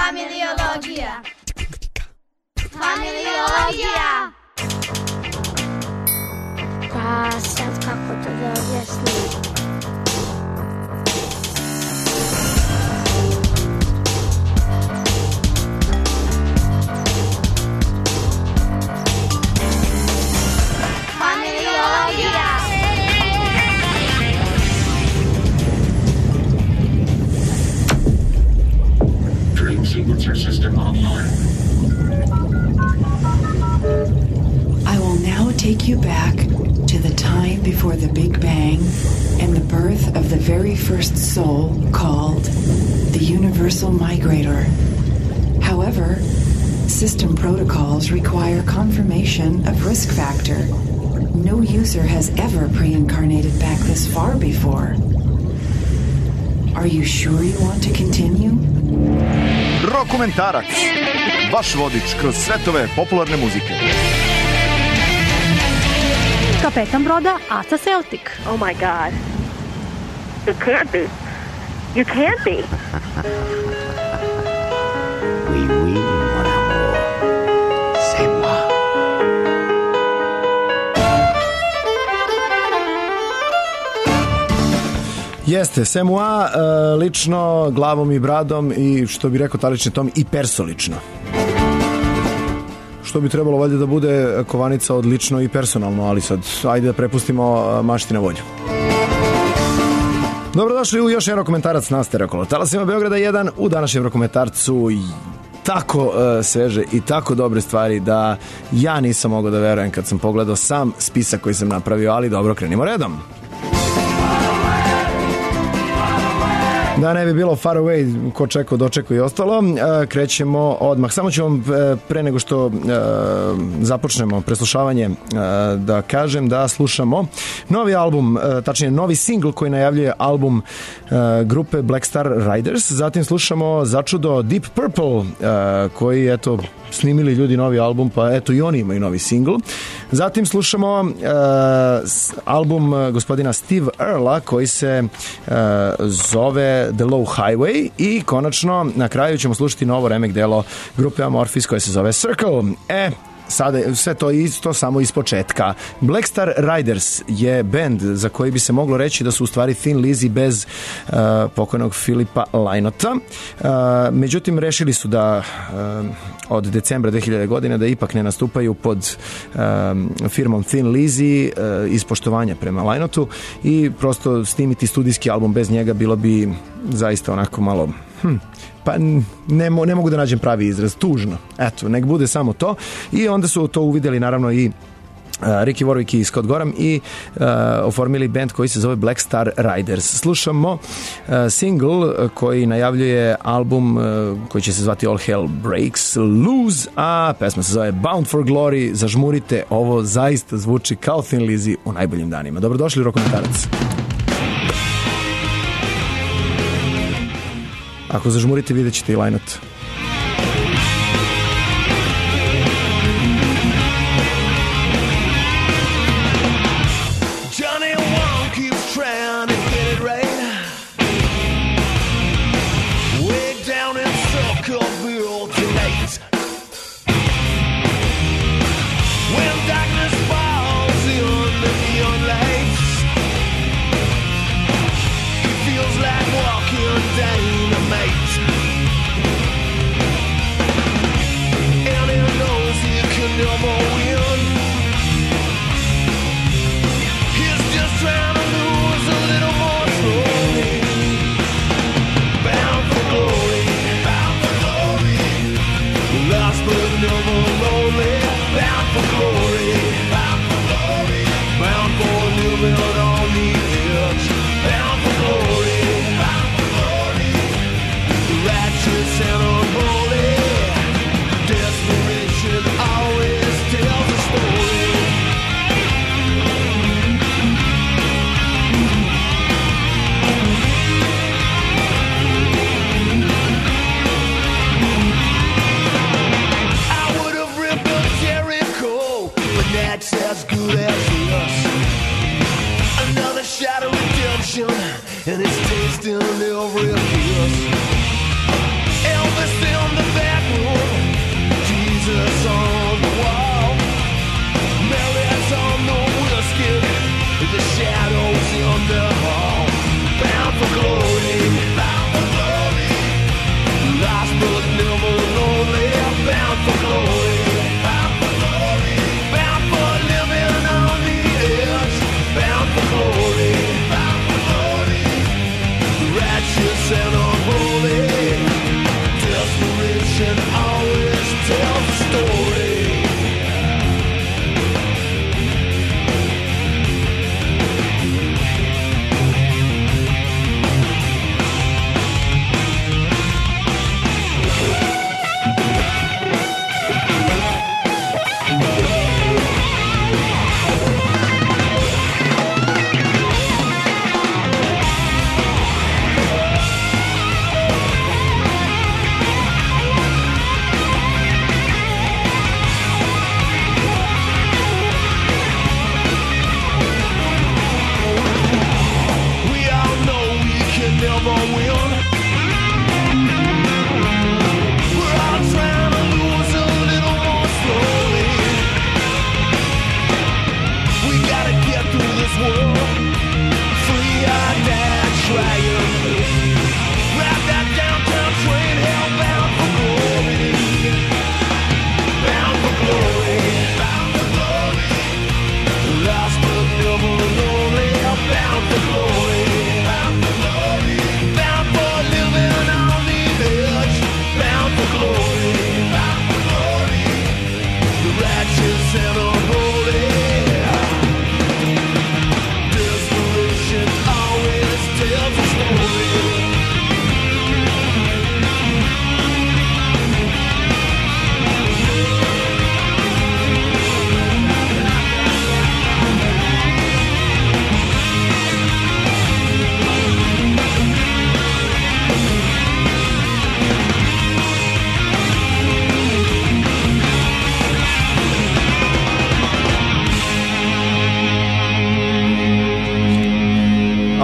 Familiologija. Familiologija. Pa sad kako to da objasnim? Sequencer system online. I will now take you back to the time before the Big Bang and the birth of the very first soul called the Universal Migrator. However, system protocols require confirmation of risk factor. No user has ever pre-incarnated back this far before. Are you sure you want to continue? Rokumentarac, vaš vodič kroz svetove popularne muzike. Kapetan broda Aca Celtic. Oh my God. It can't be. You can't be. Oui, oui, mon amour. C'est moi. Jeste, c'est moi, lično, glavom i bradom i što bi rekao talični Tom, i persolično. Što bi trebalo valjda da bude kovanica od lično i personalno, ali sad, ajde da prepustimo mašti na volju. Dobrodošli u još jedan rokomentarac na Stereokolo talasima Beograda 1. U današnjem rokomentarcu tako sveže i tako dobre stvari da ja nisam mogao da verujem kad sam pogledao sam spisak koji sam napravio, ali dobro, krenimo redom. Da ne bi bilo far away, ko čekao, dočekao i ostalo, krećemo odmah. Samo ću vam pre nego što započnemo preslušavanje da kažem da slušamo novi album, tačnije novi singl koji najavljuje album grupe Black Star Riders. Zatim slušamo začudo Deep Purple koji, eto, snimili ljudi novi album, pa eto i oni imaju novi singl. Zatim slušamo album gospodina Steve Earla koji se zove The Low Highway i konačno na kraju ćemo slušati novo remek delo grupe Amorphis koje se zove Circle. Sada sve to isto samo iz početka. Black Star Riders je bend za koji bi se moglo reći da su u stvari Thin Lizzy bez pokojnog Filipa Lynota. Međutim, rešili su da od decembra 2000 godine da ipak ne nastupaju pod firmom Thin Lizzy iz poštovanja prema Lynotu i prosto snimiti studijski album bez njega bilo bi zaista onako malo pa ne mogu da nađem pravi izraz, tužno. Eto, nek bude samo to. I onda su to uvideli naravno i Ricky Warwick i Scott Gorham i oformili band koji se zove Black Star Riders. Slušamo single koji najavljuje album koji će se zvati All Hell Breaks Loose, a pesma se zove Bound for Glory. Zažmurite, ovo zaista zvuči kao Thin Lizzy u najboljim danima. Dobrodošli u Rokomentarac. Ako zažmurite, vidjet ćete i Lynot. And it's tasting every kiss. Elvis in the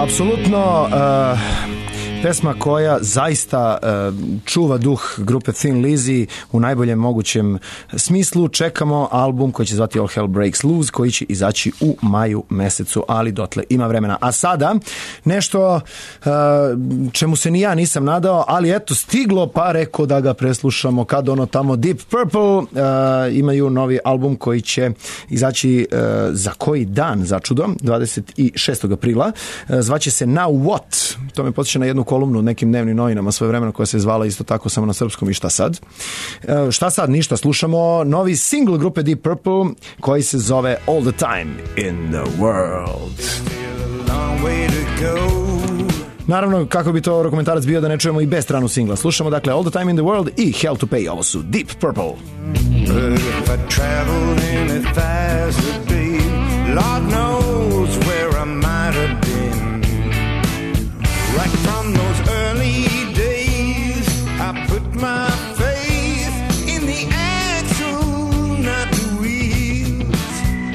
Apsolutno pesma koja zaista čuva duh grupe Thin Lizzy u najboljem mogućem smislu. Čekamo album koji će zvati All Hell Breaks Loose, koji će izaći u maju mesecu, ali dotle ima vremena. A sada nešto čemu se ni ja nisam nadao, ali eto stiglo, pa reko da ga preslušamo. Kad ono tamo Deep Purple imaju novi album koji će izaći za koji dan, začudo, 26. aprila. Zvaće se Now What. To me podsjeća na jednu kolumnu u nekim dnevnim novinama svoje vremena koja se zvala isto tako samo na srpskom. I šta sad? Šta sad? Ništa. Slušamo novi single grupe Deep Purple koji se zove All the Time in the World. Naravno, kako bi to dokumentarac bio da ne čujemo i bez stranu singla. Slušamo dakle All the Time in the World i Hell to Pay. Ovo su Deep Purple. If I traveled any faster, babe, Lord knows where I might have been. Right from those early days, I put my faith in the axle, not the wheels.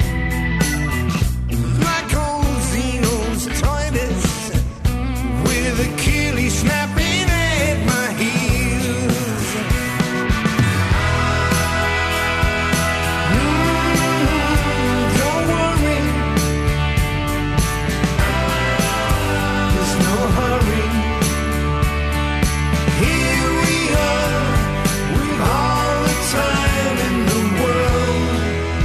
Like old Zeno's toilets, with Achilles snapping at my heels. Don't worry, there's no hurry. Here we are, with all the time in the world.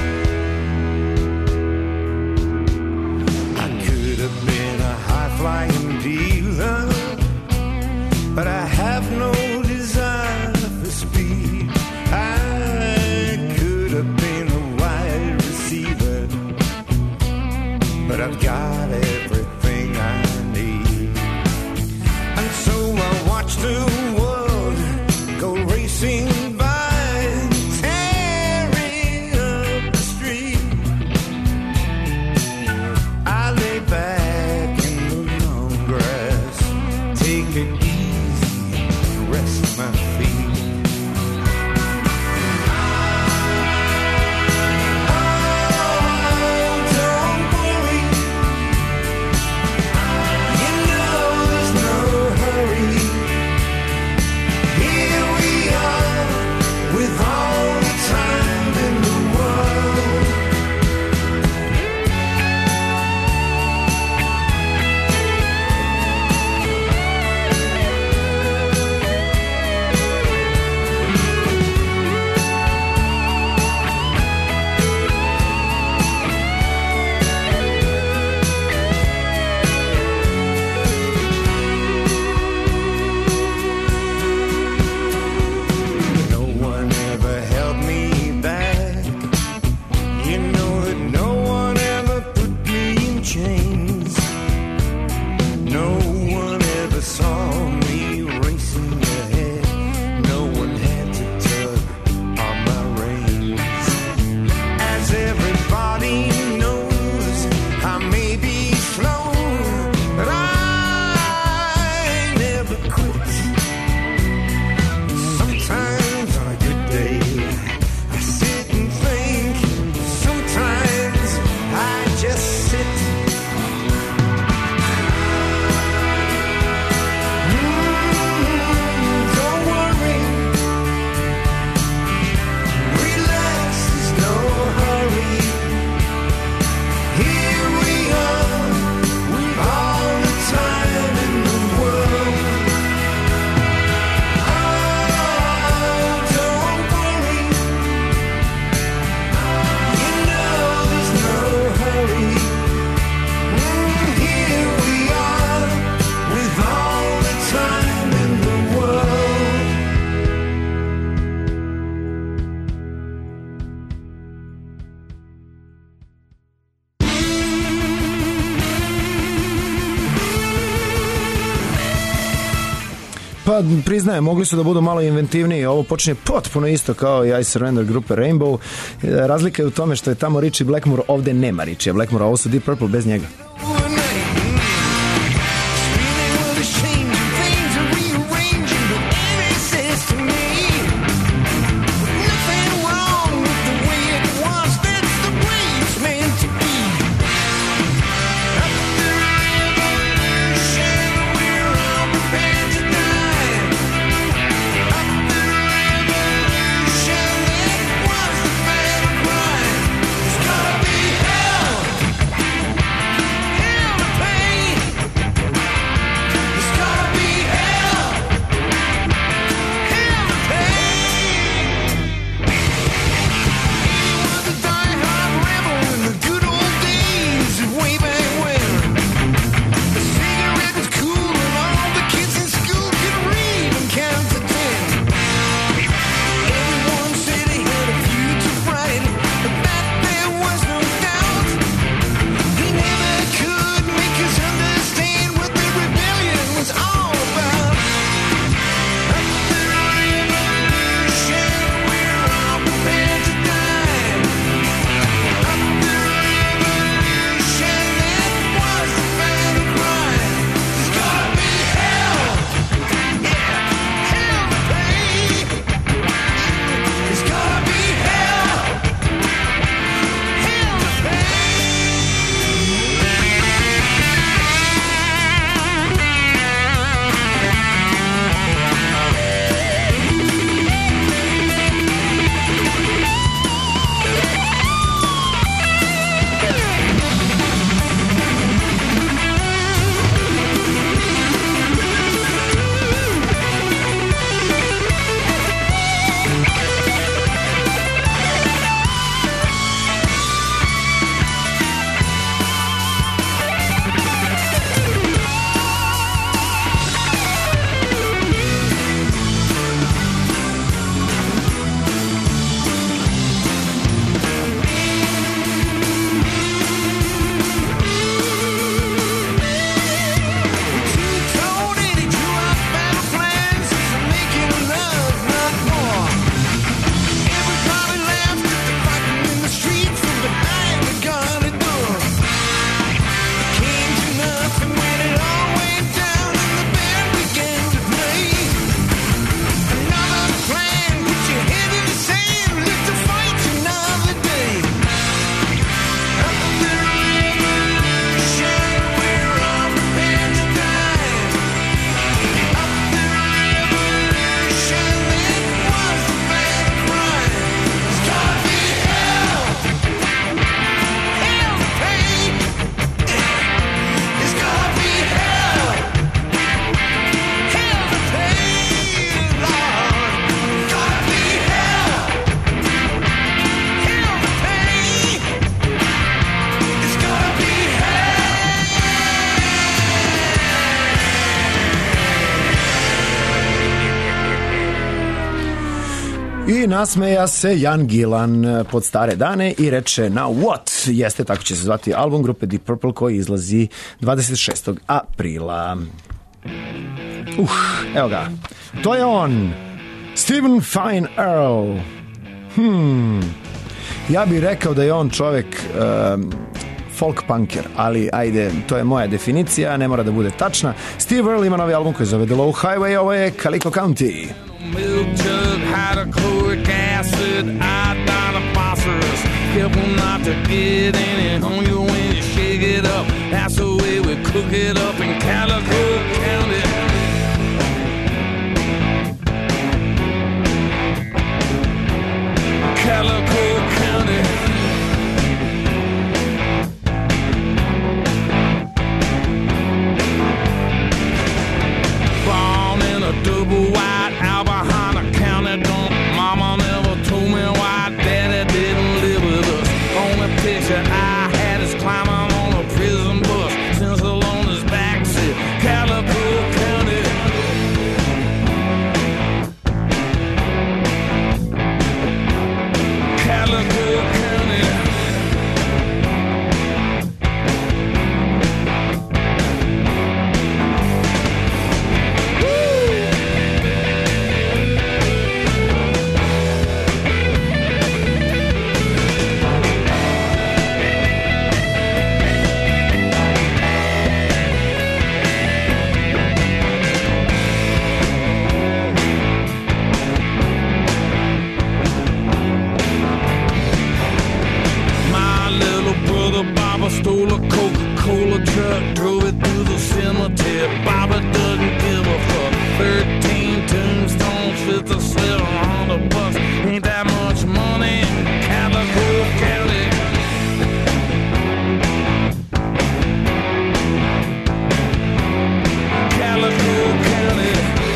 I could have been a high-flying dealer, but I have no desire for speed. I could have been a wide receiver, but I've got everything I need. And so I watch the world go racing by, tearing up the street. I lay back in the long grass, take it easy, rest my feet. Oh, don't worry, you know there's no hurry. Here we are, with all the time in the world. No one ever held me back. You know that no one ever put me in chains. No one ever saw me racing ahead. No one had to tug on my reins. As everybody knows, I may be slow, but I never quit. Sometimes on a good day, I sit and think. Sometimes I just sit. Don't worry, relax, there's no hurry. Here we are, with all the time in the world. Oh, don't worry, you know there's no hurry. Here we are, with all the time in the world. Pa priznajem, mogli su da budu malo inventivniji. Ovo počinje potpuno isto kao i I Surrender grupe Rainbow. Razlika je u tome što je tamo Richie Blackmore, ovde nema Richie Blackmore, ovo su Deep Purple bez njega. Up the river I nasmeja se Jan Gilan pod stare dane i reče Now What? Jeste, tako će se zvati album grupe Deep Purple koji izlazi 26. aprila. Evo ga. To je on. Stephen Fine Earl. Ja bih rekao da je on čovek folk punker, ali ajde, to je moja definicija, ne mora da bude tačna. Steve Earle ima novi album koji zove The Low Highway, ovo je Calico County. Milk jug, hydrochloric acid, iodine, phosphorus. Careful not to get any on you when you shake it up. That's the way we cook it up in Calico County. Calico County. Born in a double wide Alabama County dump. Mama never told me why Daddy didn't live with us. Only picture I had is climbing on a prison bus. Since alone his backseat, Calico County. Calico County. Baba stole a Coca-Cola truck, drove it through the cemetery. Baba doesn't give a fuck. 13 tombstones, 5700 bucks. Ain't that much money in Calico County? Calico County.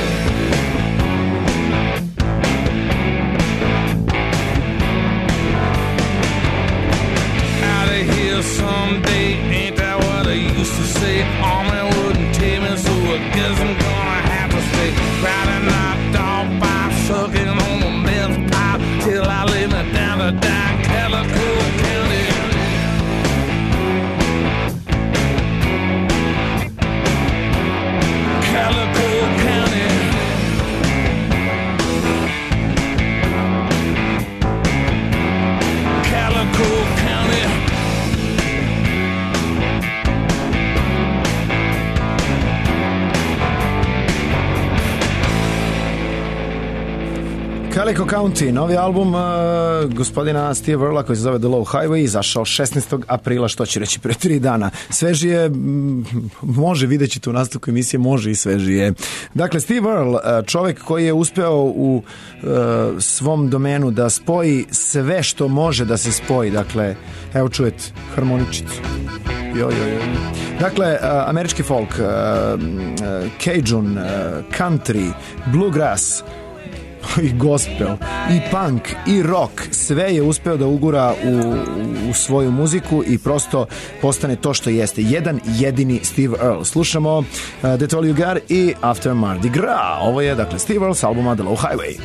Someday, ain't that what I used to say? Army wouldn't take me, so I guess I'm gonna have to stay. Riding knocked off by sucking on the meth pipe till I lay me down to die in Calico County. Calico County. Calico County. Calico County, novi album gospodina Steve Earla koji se zove The Low Highway, izašao 16. aprila, što će reći pre 3 dana. Svežije, može, vidjet ćete u nastavku emisije, može i svežije. Dakle, Steve Earle, čovek koji je uspeo u svom domenu da spoji sve što može da se spoji. Dakle, evo čujete harmoničicu. Dakle, američki folk, Cajun, country, bluegrass, i gospel, i punk, i rock, sve je uspeo da ugura u svoju muziku i prosto postane to što jeste. Jedan jedini Steve Earle. Slušamo That's All You Got i After Mardi Gras. Ovo je, dakle, Steve Earle s albuma The Low Highway.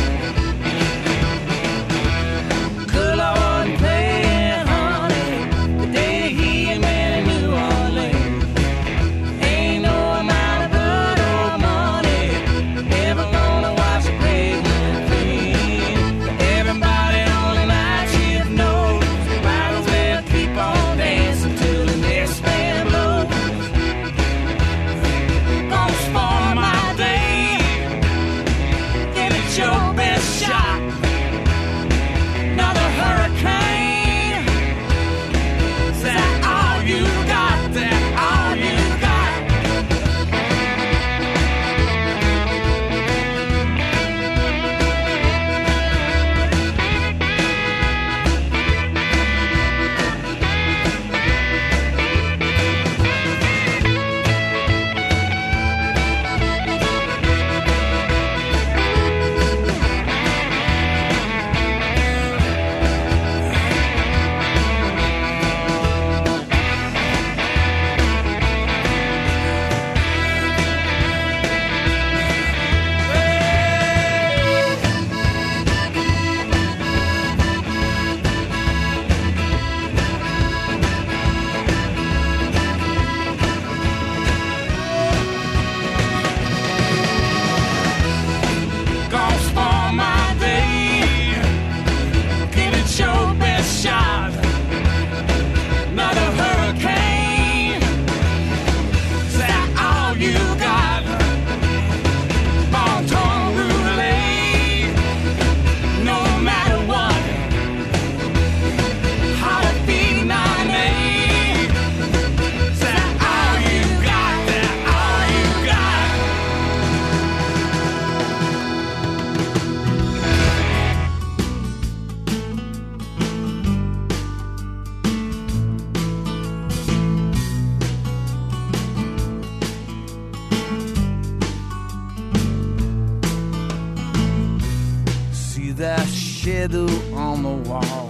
Girl, I wasn't playing, honey. tattoo on the wall.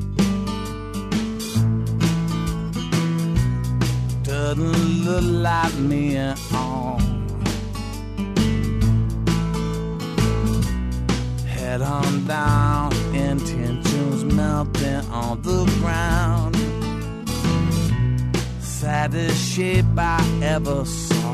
Doesn't look like me at all. Head on down, intentions melting on the ground. Saddest shape I ever saw.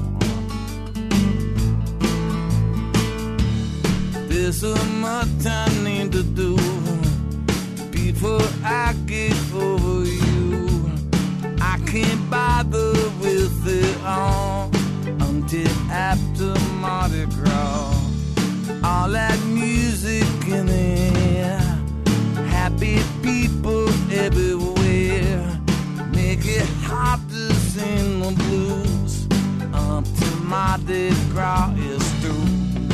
There's so much I need to do before I get over you. I can't bother with it all until after Mardi Gras. All that music in the air, happy people everywhere, make it hard to sing the blues until Mardi Gras is through.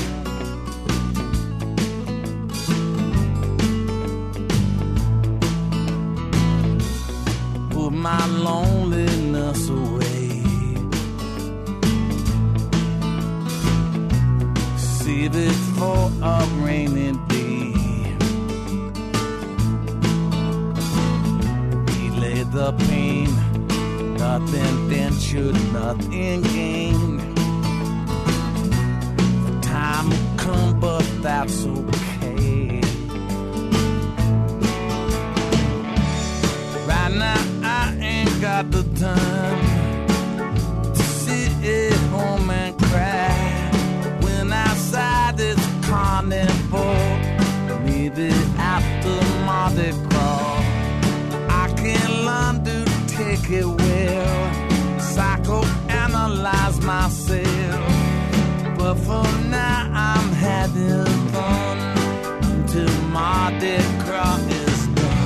Put my loneliness away, save it for a rainy day. Delay the pain, nothing ventured, nothing gained. The time will come, but that's okay. Right now I ain't got the time to sit at home and cry when outside it's carnival. Maybe after Mardi Gras I can learn to take it well, psychoanalyze myself. But for now I'm having fun until Mardi Gras is done.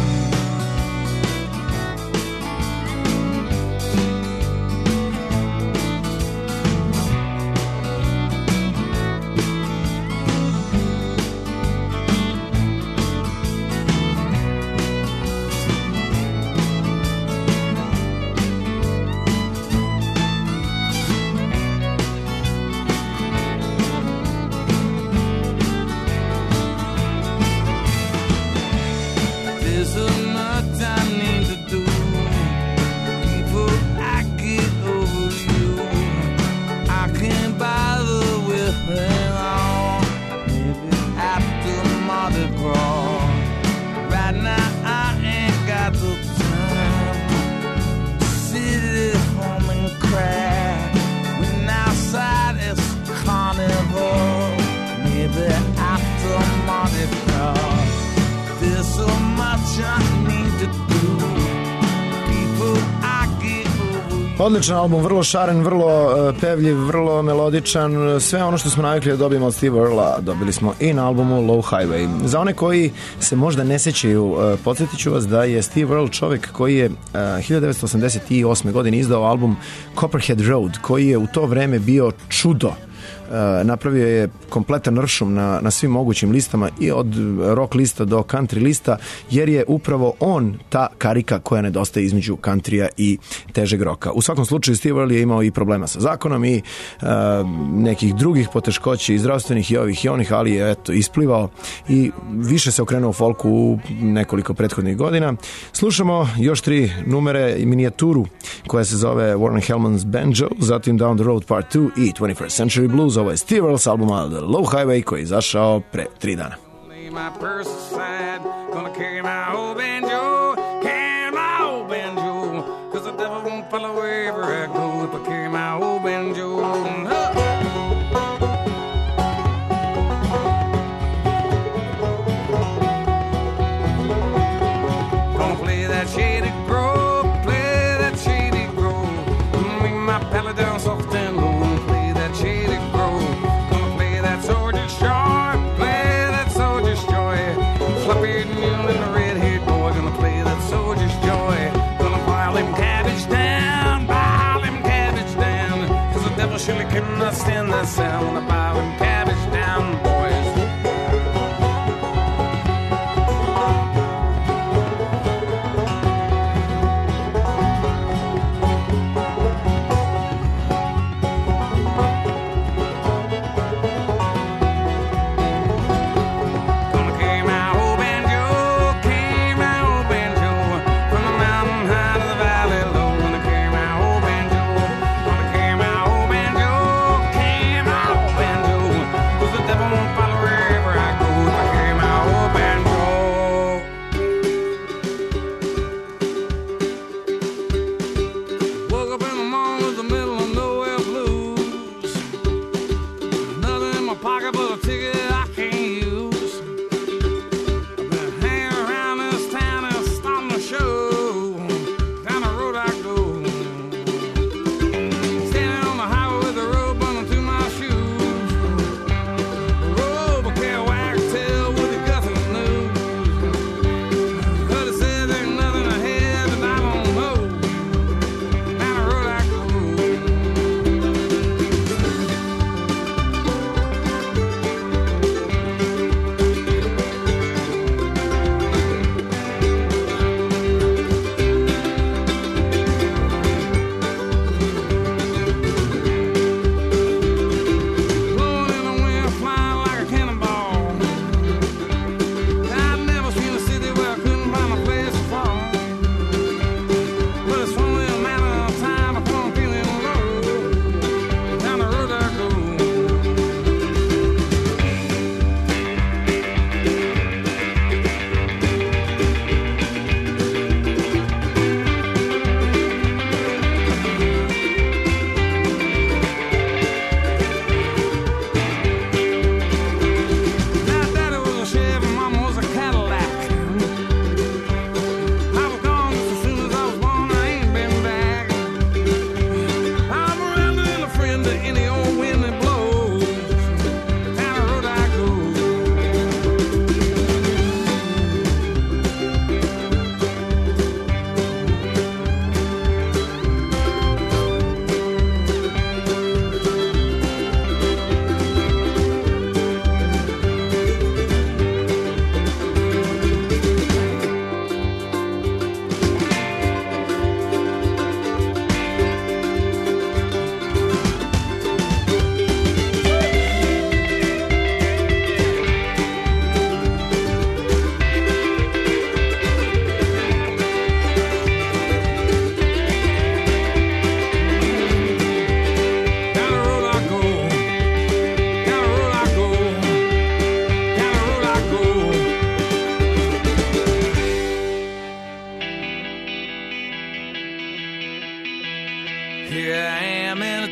Odličan album, vrlo šaren, vrlo pevljiv, vrlo melodičan, sve ono što smo navikli da dobijemo od Steve Earla dobili smo i na albumu Low Highway. Za one koji se možda ne sećaju, podsjetit ću vas da je Steve Earle čovjek koji je 1988. godine izdao album Copperhead Road, koji je u to vreme bio čudo. Napravio je kompletan ršum na svim mogućim listama i od rock lista do country lista, jer je upravo on ta karika koja nedostaje između countrya i težeg roka. U svakom slučaju Steve Earle je imao i problema sa zakonom i nekih drugih poteškoća i zdravstvenih i ovih i onih, ali je eto isplivao i više se okrenuo folku u nekoliko prethodnih godina. Slušamo još 3 numere i minijaturu koja se zove Warren Hellman's Banjo, zatim Down the Road Part 2 i 21st Century Blues. Ovo je Steve Earle s albuma The Low Highway koji je izašao pre 3 dana. Gonna play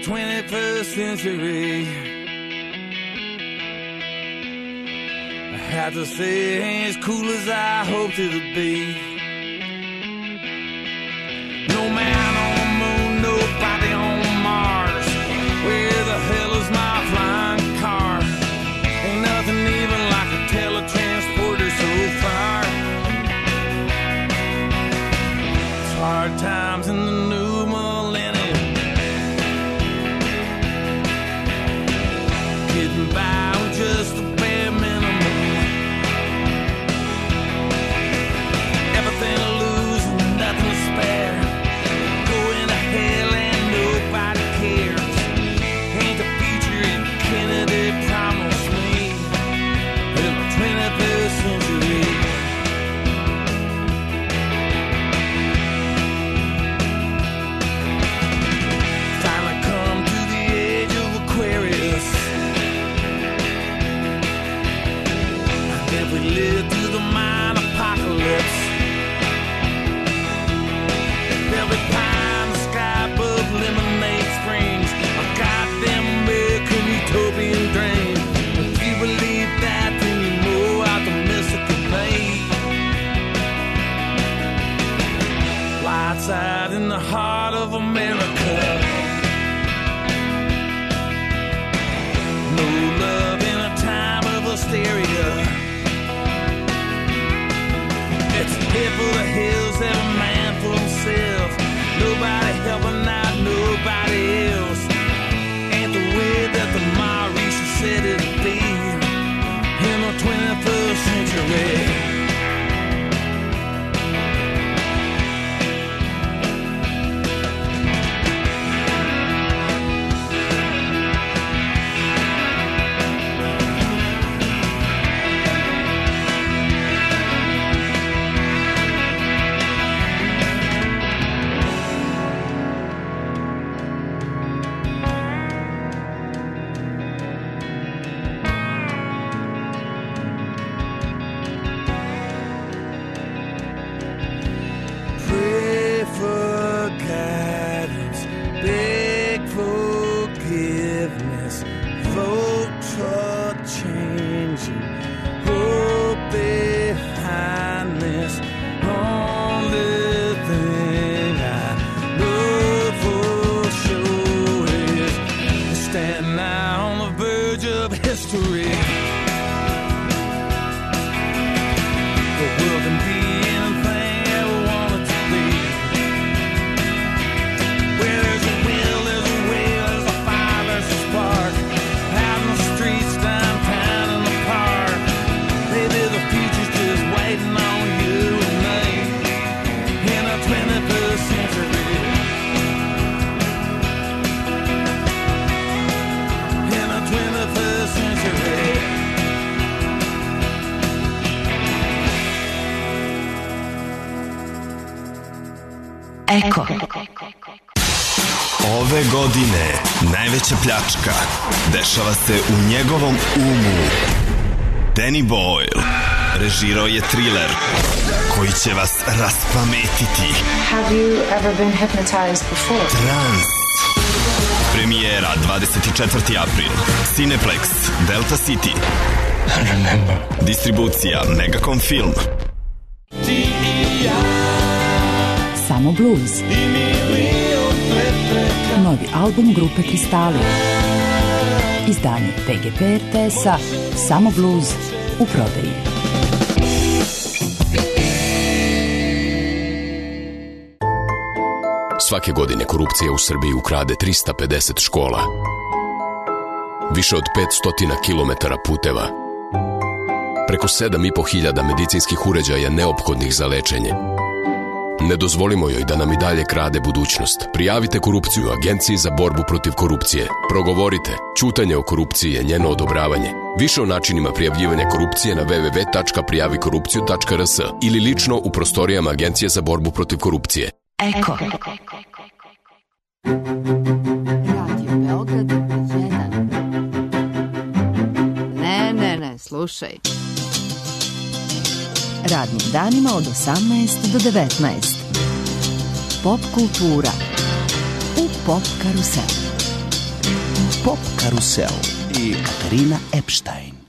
21st century. I have to say it ain't as cool as I hoped it would be. No man on the moon, nobody on Mars. Where the hell is my flying car? Ain't nothing even like a teletransporter so far. It's hard times in the new millennium. Getting by with just a bare minimum. Everything to lose and nothing to spare. Going to hell and nobody cares. Ain't the future in Kennedy promised me in the 21st century. Finally come to the age of Aquarius. And if we live through the mind apocalypse, there'll be pie in the sky above Lemonade Springs, a goddamn American utopian dream. If you believe that, then you know optimistic and made. Lights out in the heart of America. No love in a time of hysteria. It's a head full of hills, every man for himself. Nobody helping out nobody else. Ain't the way that the Maoris said it'd be in the 21st century. Pray for guidance, beg forgiveness, vote for change, and hope behind this. Only thing I know for sure is standing now on the verge of history. The world can be anything I want it to be. Where there's a will, there's a way, there's a fire, there's a spark. Out in the streets, downtown, in the park. Maybe the future's just waiting on you and me in the 21st century. In the 21st century. Eko. Ove godine najveća pljačka dešava se u njegovom umu. Danny Boyle režirao je thriller koji će vas raspametiti. Have you ever been hypnotized before? Trans. Premijera 24. april. Cineplex, Delta City. Remember. Distribucija Megacom Film. Samo blues. Novi album grupe Kristali. Izdanje PGP RTS-a Samo blues u prodaji. Svake godine korupcija u Srbiji ukrade 350 škola, više od 500 kilometara puteva, preko 7.500 medicinskih uređaja neophodnih za lečenje. Ne dozvolimo joj da nam i dalje krade budućnost. Prijavite korupciju Agenciji za borbu protiv korupcije. Progovorite. Ćutanje o korupciji je njeno odobravanje. Više o načinima prijavljivanja korupcije na www.prijavikorupciju.rs ili lično u prostorijama Agencije za borbu protiv korupcije. Eko. Radio Beograd 1. Ne, slušaj. Radnim danima od 18 do 19. Pop kultura u Pop karuselu. Pop Karusel i Katarina Epstein.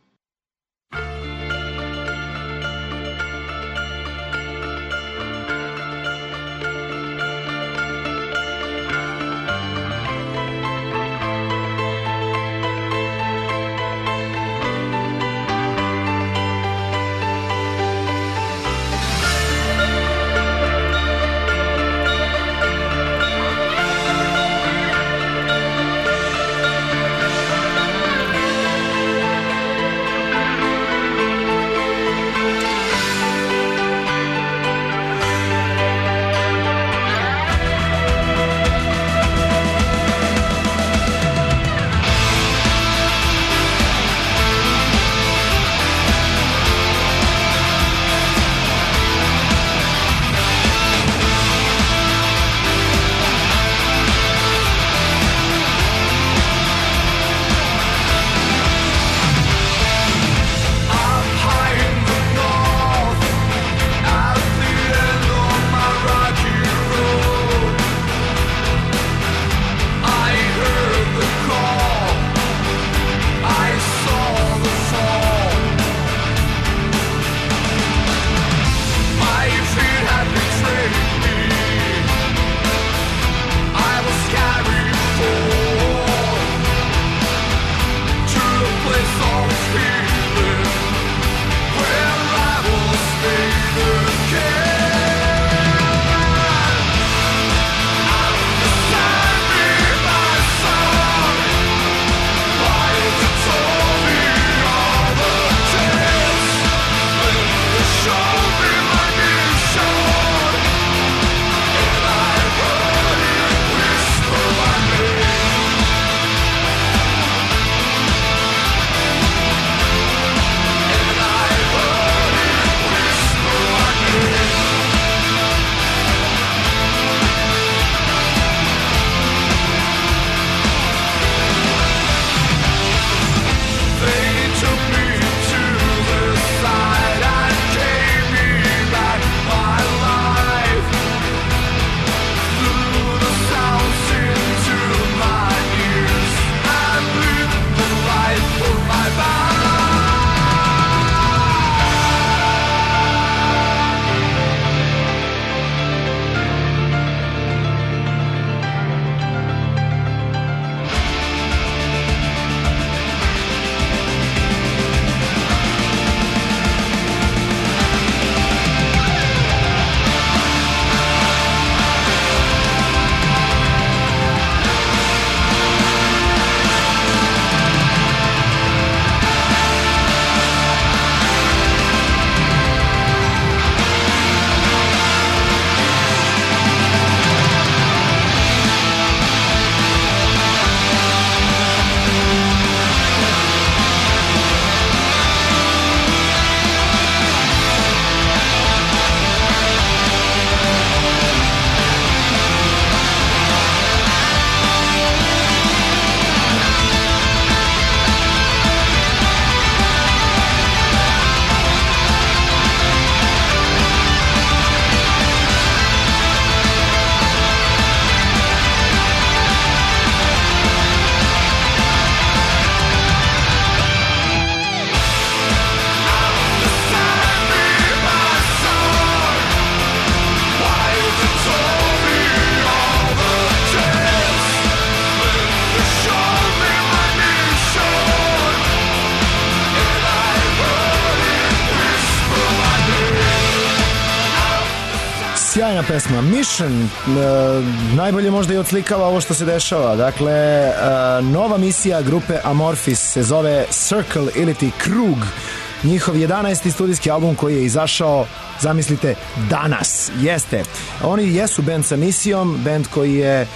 Sjajna pesma. Mission najbolje možda i odslikava ovo što se dešava. Dakle, nova misija grupe Amorphis se zove Circle ili ti Krug. Njihov 11. studijski album koji je izašao, zamislite, danas. Jeste. Oni jesu band sa misijom, band koji je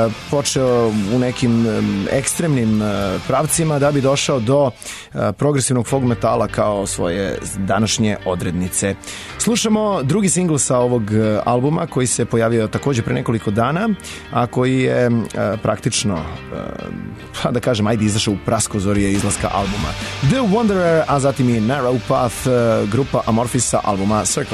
počeo u nekim ekstremnim pravcima da bi došao do progresivnog folk metala kao svoje današnje odrednice. Slušamo drugi singl sa ovog albuma koji se pojavio također pre nekoliko dana, a koji je praktično, da kažem, ajde, izašao u praskozorje izlaska albuma. The Wanderer, a zatim i Narrow Path, grupa Amorphisa, albuma Circle.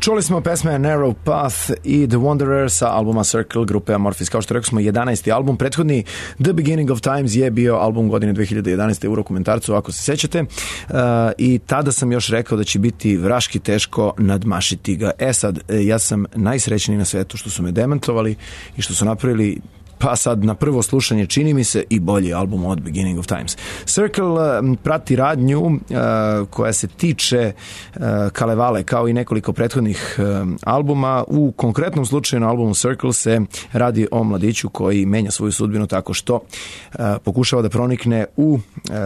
Čuli smo pesme Narrow Path i The Wanderer sa albuma Circle grupe Amorphis. Kao što rekao smo, 11. album. Prethodni The Beginning of Times je bio album godine 2011. u dokumentarcu, ako se sećate. I tada sam još rekao da će biti vraški teško nadmašiti ga. Sad, ja sam najsrećniji na svetu što su me demantovali i što su napravili, pa sad na prvo slušanje čini mi se, i bolji album od Beginning of Times. Circle prati radnju koja se tiče Kalevale, kao i nekoliko prethodnih albuma. U konkretnom slučaju na albumu Circle se radi o mladiću koji menja svoju sudbinu tako što pokušava da pronikne u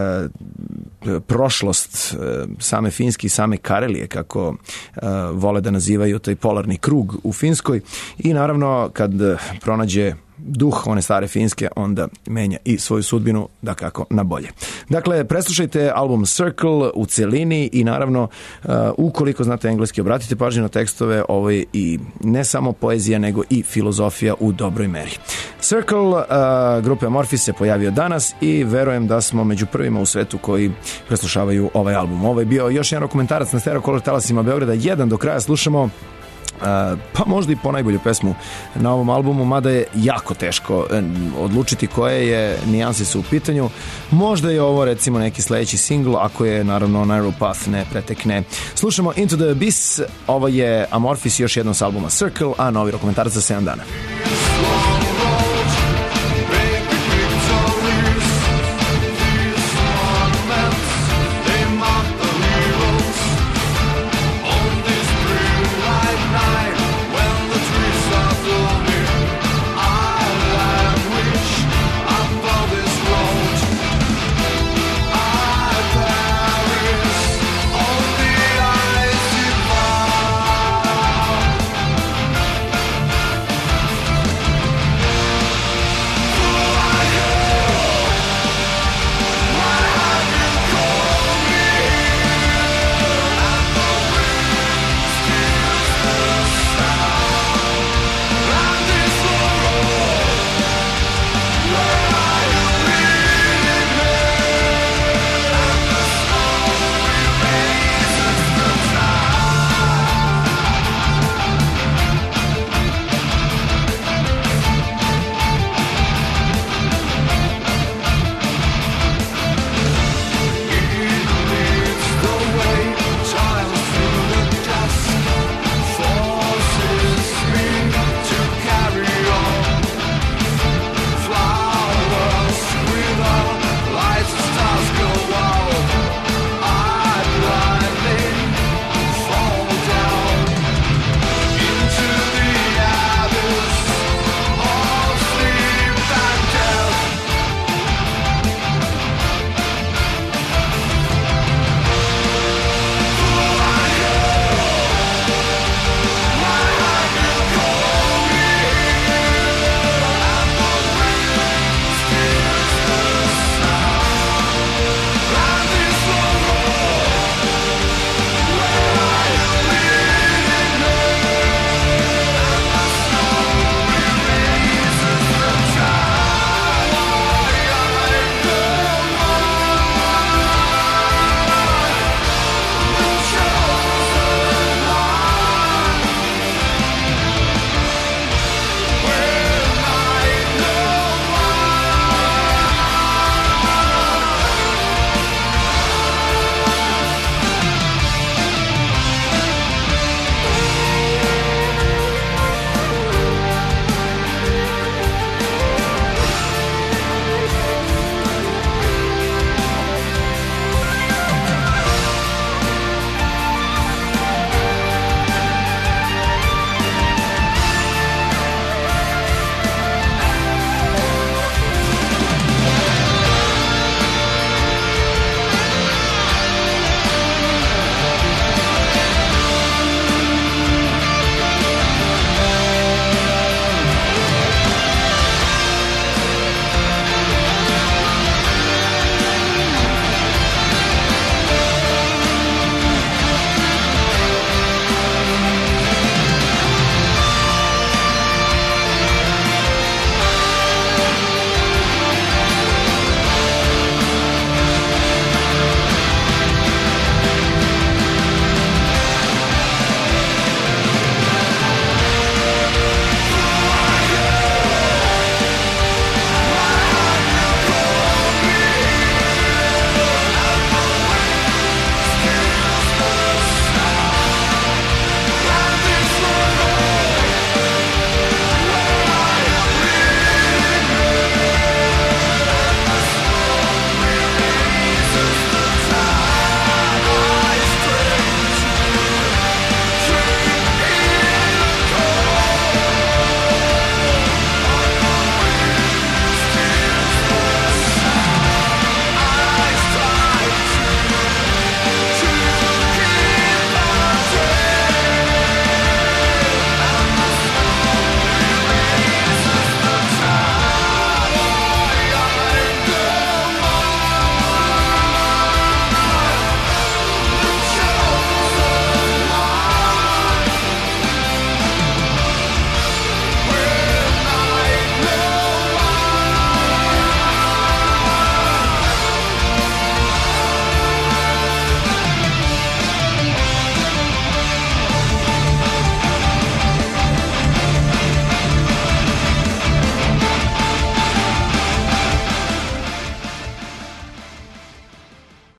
prošlost same Finske i same Karelije, kako vole da nazivaju taj polarni krug u Finskoj, i naravno kad pronađe duh one stare Finske, onda menja i svoju sudbinu, da kako, na bolje. Dakle, preslušajte album Circle u celini i naravno, ukoliko znate engleski, obratite pažnju na tekstove, ovo je i ne samo poezija, nego i filozofija u dobroj meri. Circle grupe Amorphis se pojavio danas i verujem da smo među prvima u svetu koji preslušavaju ovaj album. Ovo je bio još jedan dokumentarac na Stereo Color talasima Beograda 1. Do kraja slušamo pa možda i ponajbolju pesmu na ovom albumu, mada je jako teško odlučiti koje je nijanse su u pitanju. Možda je ovo recimo neki sledeći singl, ako je naravno Narrow Path ne pretekne. Slušamo Into the Abyss, ovo je Amorphis još jednom s albuma Circle, a novi dokumentarac za 7 dana.